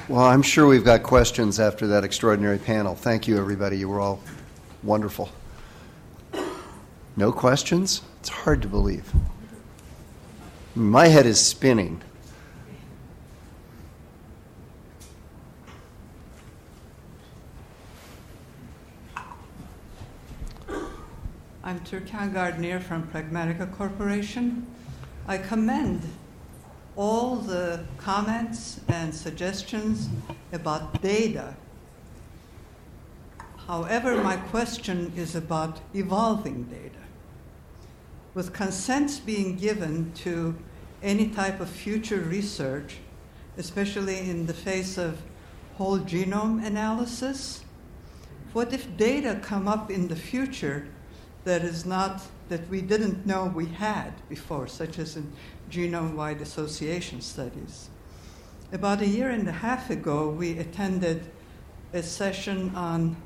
Well, I'm sure we've got questions after that extraordinary panel. Thank you, everybody. You were all wonderful. No questions? It's hard to believe. My head is spinning. I'm Turkan Gardner from Pragmatica Corporation. I commend all the comments and suggestions about data. However, my question is about evolving data. With consents being given to any type of future research, especially in the face of whole genome analysis, what if data come up in the future that we didn't know we had before, such as in genome-wide association studies? About a year and a half ago, we attended a session on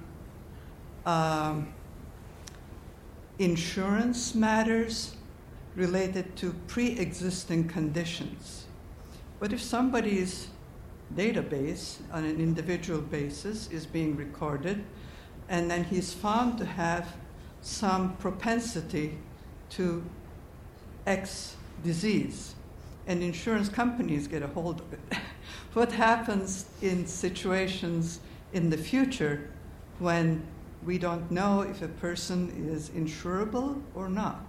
insurance matters related to pre-existing conditions. What if somebody's database on an individual basis is being recorded, and then he's found to have some propensity to X disease, and insurance companies get a hold of it? What happens in situations in the future when we don't know if a person is insurable or not?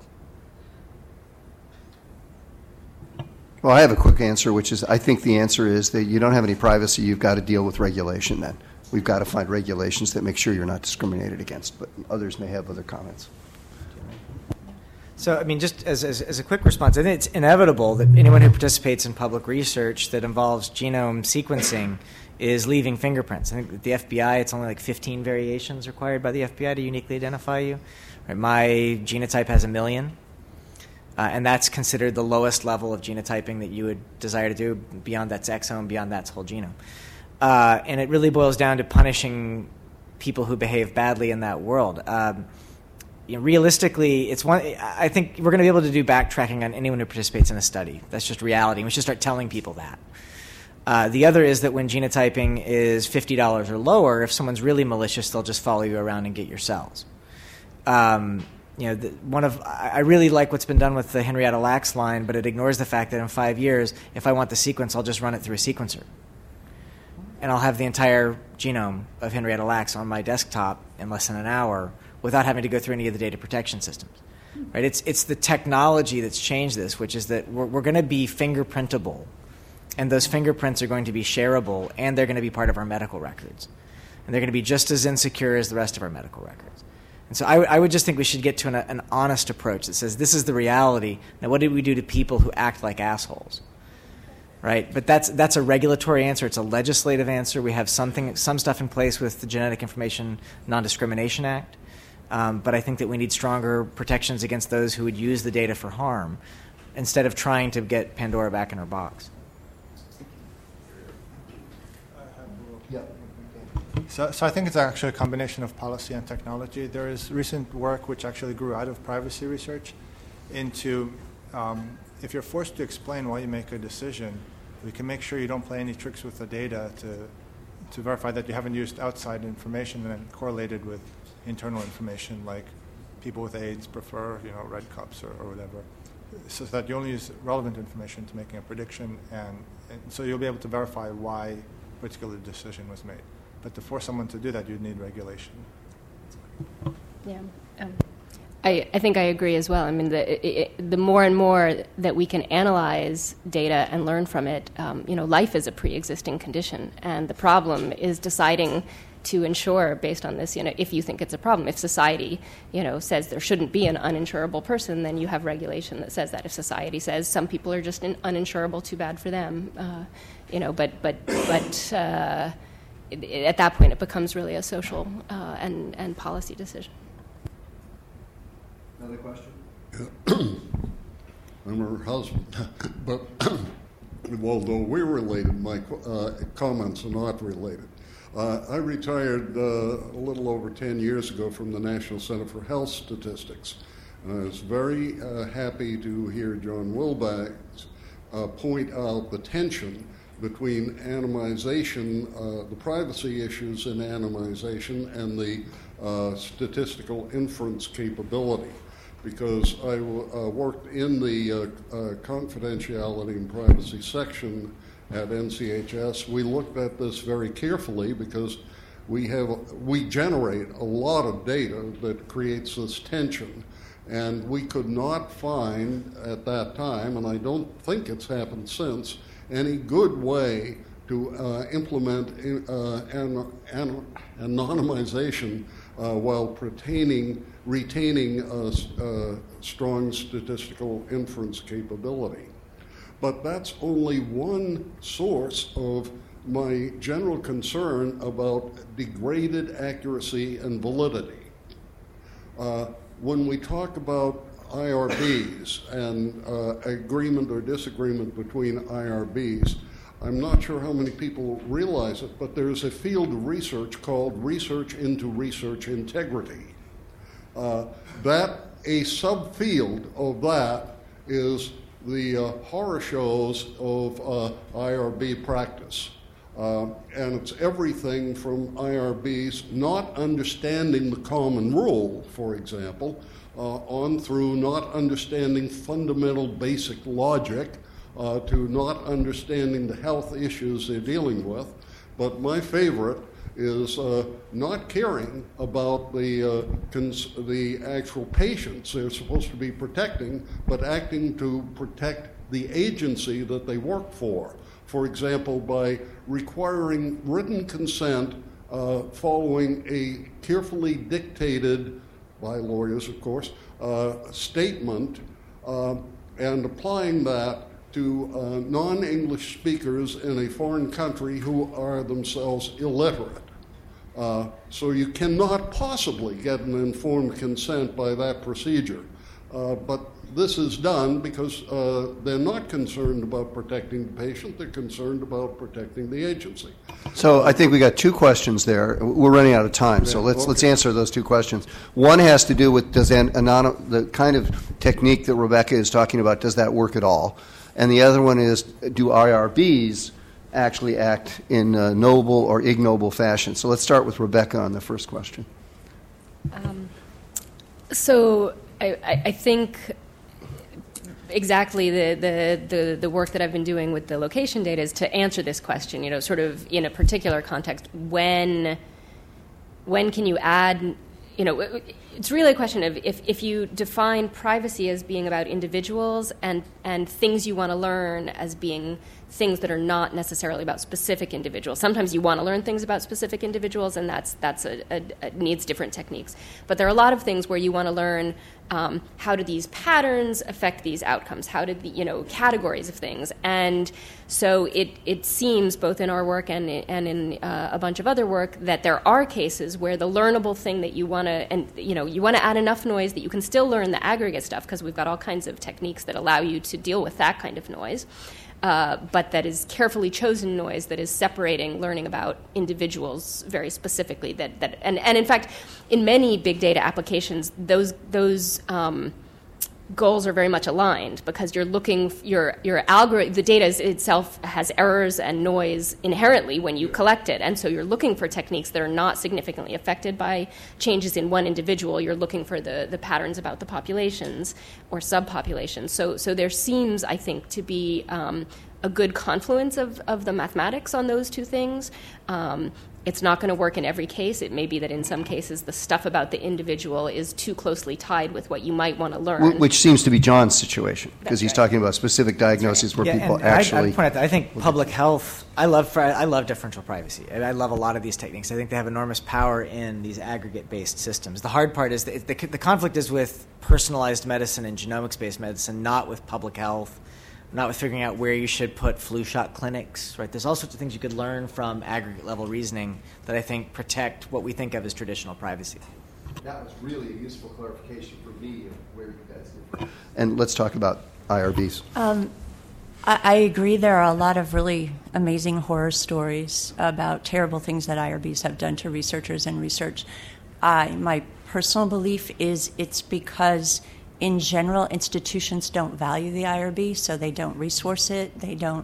Well, I have a quick answer, which is I think the answer is that you don't have any privacy. You've got to deal with regulation then. We've got to find regulations that make sure you're not discriminated against, but others may have other comments. So, I mean, just as a quick response, I think it's inevitable that anyone who participates in public research that involves genome sequencing is leaving fingerprints. I think at the FBI, it's only like 15 variations required by the FBI to uniquely identify you. Right? My genotype has 1 million, and that's considered the lowest level of genotyping that you would desire to do. Beyond that's exome, beyond that's whole genome. And it really boils down to punishing people who behave badly in that world. Realistically, I think we're going to be able to do backtracking on anyone who participates in a study. That's just reality. We should start telling people that. The other is that when genotyping is $50 or lower, if someone's really malicious, they'll just follow you around and get your cells. I really like what's been done with the Henrietta Lacks line, but it ignores the fact that in 5 years, if I want the sequence, I'll just run it through a sequencer. And I'll have the entire genome of Henrietta Lacks on my desktop in less than an hour without having to go through any of the data protection systems. Right? It's the technology that's changed this, which is that we're going to be fingerprintable, and those fingerprints are going to be shareable, and they're going to be part of our medical records. And they're going to be just as insecure as the rest of our medical records. And so I would just think we should get to an honest approach that says this is the reality. Now, what did we do to people who act like assholes? Right, but that's a regulatory answer. It's a legislative answer. We have some stuff in place with the Genetic Information Non-Discrimination Act, but I think that we need stronger protections against those who would use the data for harm, instead of trying to get Pandora back in her box. So I think it's actually a combination of policy and technology. There is recent work which actually grew out of privacy research into if you're forced to explain why you make a decision, we can make sure you don't play any tricks with the data to verify that you haven't used outside information and then correlated with internal information, like people with AIDS prefer, red cups or whatever, so that you only use relevant information to making a prediction, and so you'll be able to verify why a particular decision was made. But to force someone to do that, you'd need regulation. Yeah. I think I agree as well. I mean, the more and more that we can analyze data and learn from it, life is a pre-existing condition, and the problem is deciding to insure based on this. If you think it's a problem, if society, says there shouldn't be an uninsurable person, then you have regulation that says that. If society says some people are just uninsurable, too bad for them, But at that point, it becomes really a social and policy decision. Another question? I'm her husband, but although we're related, my comments are not related. I retired a little over 10 years ago from the National Center for Health Statistics, and I was very happy to hear John Wilbach point out the tension between anonymization, the privacy issues in anonymization, and the statistical inference capability. Because I worked in the confidentiality and privacy section at NCHS. We looked at this very carefully because we generate a lot of data that creates this tension. And we could not find at that time, and I don't think it's happened since, any good way to implement anonymization while retaining strong statistical inference capability. But that's only one source of my general concern about degraded accuracy and validity. When we talk about IRBs and agreement or disagreement between IRBs, I'm not sure how many people realize it, but there's a field of research called research into research integrity. That a subfield of that is the horror shows of IRB practice. And it's everything from IRBs not understanding the common rule, for example, on through not understanding fundamental basic logic, to not understanding the health issues they're dealing with. But my favorite is not caring about the actual patients they're supposed to be protecting, but acting to protect the agency that they work for. For example, by requiring written consent following a carefully dictated, by lawyers of course, statement, and applying that to non-English speakers in a foreign country who are themselves illiterate. So you cannot possibly get an informed consent by that procedure. But this is done because they're not concerned about protecting the patient, they're concerned about protecting the agency. So I think we got two questions there. We're running out of time, so let's answer those two questions. One has to do with the kind of technique that Rebecca is talking about, does that work at all? And the other one is, do IRBs actually act in a noble or ignoble fashion? So let's start with Rebecca on the first question. So I think exactly the work that I've been doing with the location data is to answer this question, sort of in a particular context. When can you add, it's really a question of if you define privacy as being about individuals and things you want to learn as being things that are not necessarily about specific individuals. Sometimes you want to learn things about specific individuals, and that's needs different techniques. But there are a lot of things where you want to learn how do these patterns affect these outcomes? How did the categories of things? And so it seems both in our work and in a bunch of other work that there are cases where the learnable thing that you want to add enough noise that you can still learn the aggregate stuff, because we've got all kinds of techniques that allow you to deal with that kind of noise. But that is carefully chosen noise that is separating learning about individuals very specifically. And in fact, in many big data applications, those goals are very much aligned, because you're looking your algorithm. The data itself has errors and noise inherently when you collect it, and so you're looking for techniques that are not significantly affected by changes in one individual. You're looking for the patterns about the populations or subpopulations. So there seems, I think, to be a good confluence of the mathematics on those two things. It's not going to work in every case. It may be that in some cases the stuff about the individual is too closely tied with what you might want to learn. Which seems to be John's situation, because he's talking about specific diagnoses where people actually... I'd point out that I think public health, I love differential privacy. I love a lot of these techniques. I think they have enormous power in these aggregate-based systems. The hard part is the conflict is with personalized medicine and genomics-based medicine, not with public health, not with figuring out where you should put flu shot clinics, right? There's all sorts of things you could learn from aggregate level reasoning that I think protect what we think of as traditional privacy. That was really a useful clarification for me of where you guys differ. And let's talk about IRBs. I agree. There are a lot of really amazing horror stories about terrible things that IRBs have done to researchers and research. My personal belief is it's because in general, institutions don't value the IRB, so they don't resource it, they don't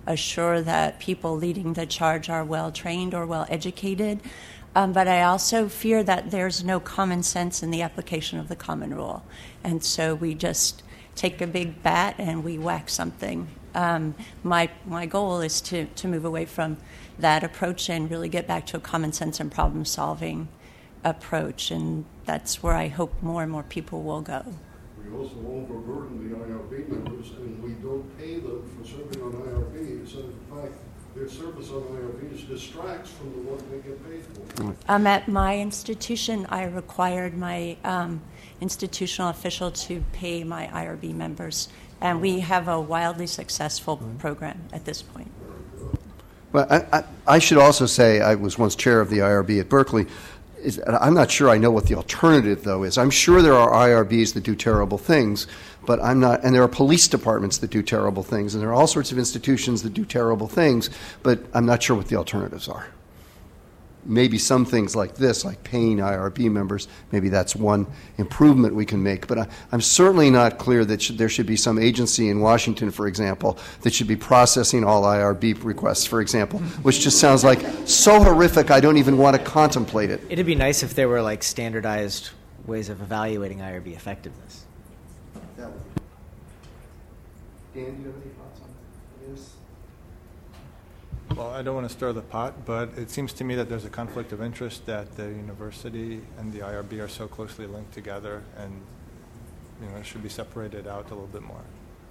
assure that people leading the charge are well trained or well educated. But I also fear that there's no common sense in the application of the common rule. And so we just take a big bat and we whack something. My goal is to move away from that approach and really get back to a common sense and problem solving approach. And that's where I hope more and more people will go. We also overburden the IRB members, and we don't pay them for serving on IRB. So in fact, their service on IRBs distracts from the work they get paid for. At my institution, I required my institutional official to pay my IRB members, and we have a wildly successful program at this point. Well, I should also say I was once chair of the IRB at Berkeley. I'm not sure I know what the alternative, though, is. I'm sure there are IRBs that do terrible things, but I'm not, and there are police departments that do terrible things, and there are all sorts of institutions that do terrible things, but I'm not sure what the alternatives are. Maybe some things like this, like paying IRB members, maybe that's one improvement we can make. But I'm certainly not clear that there should be some agency in Washington, for example, that should be processing all IRB requests, for example, which just sounds like so horrific I don't even want to contemplate it. It'd be nice if there were like standardized ways of evaluating IRB effectiveness. Dan, do you have any thoughts on this? Well, I don't want to stir the pot, but it seems to me that there's a conflict of interest that the university and the IRB are so closely linked together, and it should be separated out a little bit more.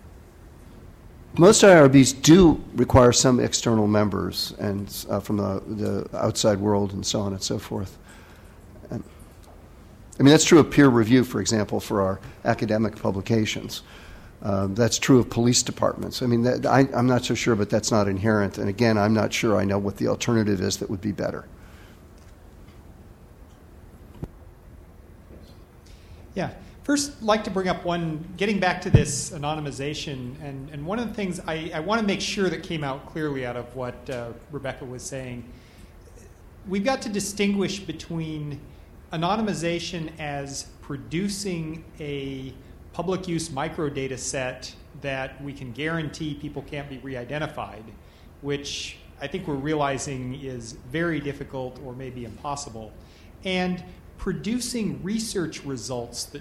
Most IRBs do require some external members and from the outside world and so on and so forth. And, that's true of peer review, for example, for our academic publications. That's true of police departments. I'm not so sure, but that's not inherent. And again, I'm not sure I know what the alternative is that would be better. Yeah. First, I'd like to bring up getting back to this anonymization, and one of the things I want to make sure that came out clearly out of what Rebecca was saying. We've got to distinguish between anonymization as producing a public use microdata set that we can guarantee people can't be re-identified, which I think we're realizing is very difficult or maybe impossible, and producing research results that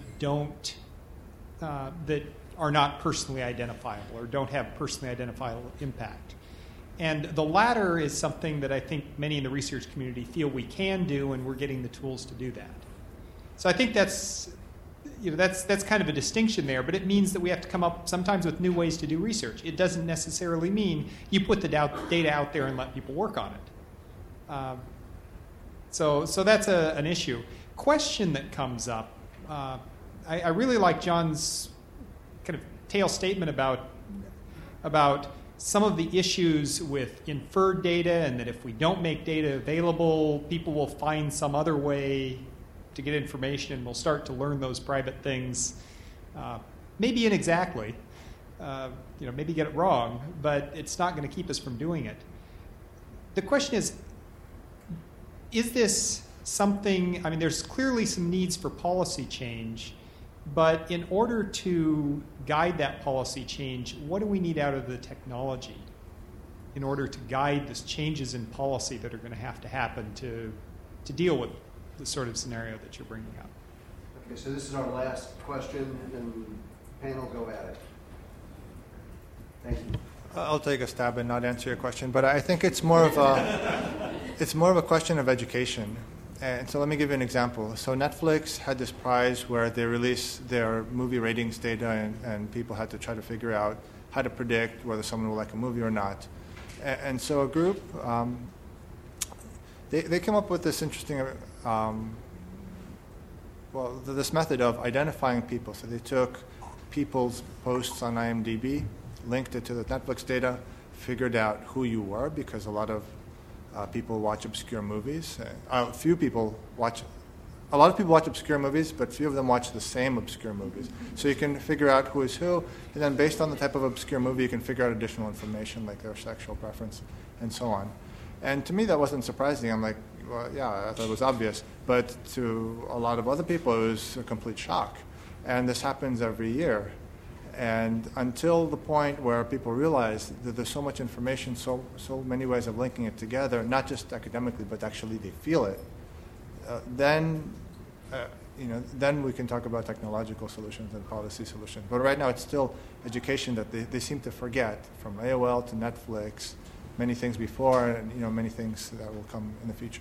that are not personally identifiable or don't have personally identifiable impact. And the latter is something that I think many in the research community feel we can do, and we're getting the tools to do that. So I think that's kind of a distinction there, but it means that we have to come up sometimes with new ways to do research. It doesn't necessarily mean you put the data out there and let people work on it. So that's an issue. Question that comes up, I really like John's kind of tail statement about some of the issues with inferred data, and that if we don't make data available, people will find some other way to get information, and we'll start to learn those private things. Maybe inexactly, maybe get it wrong, but it's not going to keep us from doing it. The question is this something, there's clearly some needs for policy change, but in order to guide that policy change, what do we need out of the technology in order to guide the changes in policy that are going to have to happen to deal with the sort of scenario that you're bringing up? Okay, so this is our last question, and panel, go at it. Thank you. I'll take a stab and not answer your question, but I think it's more of a question of education. And so let me give you an example. So Netflix had this prize where they released their movie ratings data, and people had to try to figure out how to predict whether someone will like a movie or not. And so a group, they came up with this interesting, this method of identifying people. So they took people's posts on IMDb, linked it to the Netflix data, figured out who you were, because a lot of people watch obscure movies. A lot of people watch obscure movies, but few of them watch the same obscure movies. So you can figure out who is who, and then based on the type of obscure movie, you can figure out additional information like their sexual preference and so on. And to me, that wasn't surprising. I'm like, well, yeah, I thought it was obvious. But to a lot of other people, it was a complete shock. And this happens every year. And until the point where people realize that there's so much information, so many ways of linking it together, not just academically, but actually they feel it, then we can talk about technological solutions and policy solutions. But right now, it's still education that they seem to forget, from AOL to Netflix, many things before, and many things that will come in the future.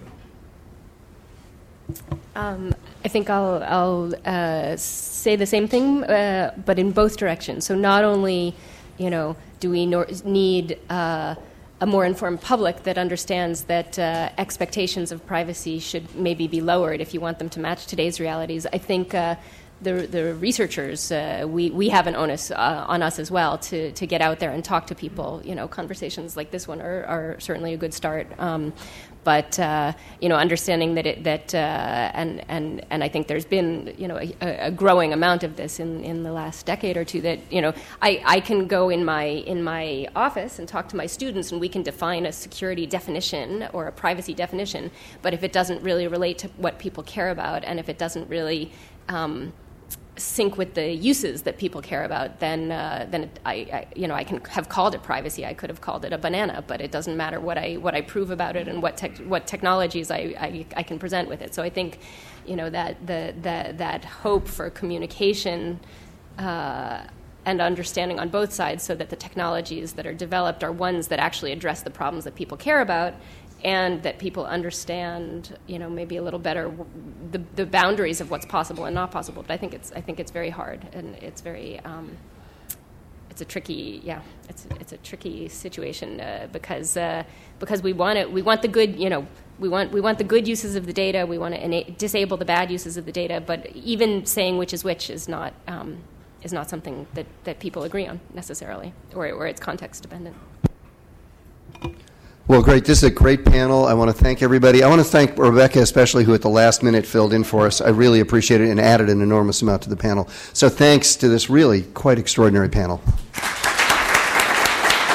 I think I'll say the same thing, but in both directions. So not only, do we need a more informed public that understands that expectations of privacy should maybe be lowered if you want them to match today's realities. I think the researchers, we have an onus on us as well to get out there and talk to people. Conversations like this one are certainly a good start. But understanding that and I think there's been a growing amount of this in the last decade or two. That I can go in my office and talk to my students, and we can define a security definition or a privacy definition. But if it doesn't really relate to what people care about, and if it doesn't really sync with the uses that people care about, then I can have called it privacy. I could have called it a banana, but it doesn't matter what I prove about it and what technologies I can present with it. So I think that hope for communication and understanding on both sides, so that the technologies that are developed are ones that actually address the problems that people care about, and that people understand, maybe a little better the boundaries of what's possible and not possible. But I think it's very hard, and it's very it's a tricky it's a tricky situation because we want the good we want the good uses of the data. We want to disable the bad uses of the data. But even saying which is not something that people agree on necessarily, or it's context dependent. Well, great. This is a great panel. I want to thank everybody. I want to thank Rebecca especially, who at the last minute filled in for us. I really appreciate it and added an enormous amount to the panel. So thanks to this really quite extraordinary panel.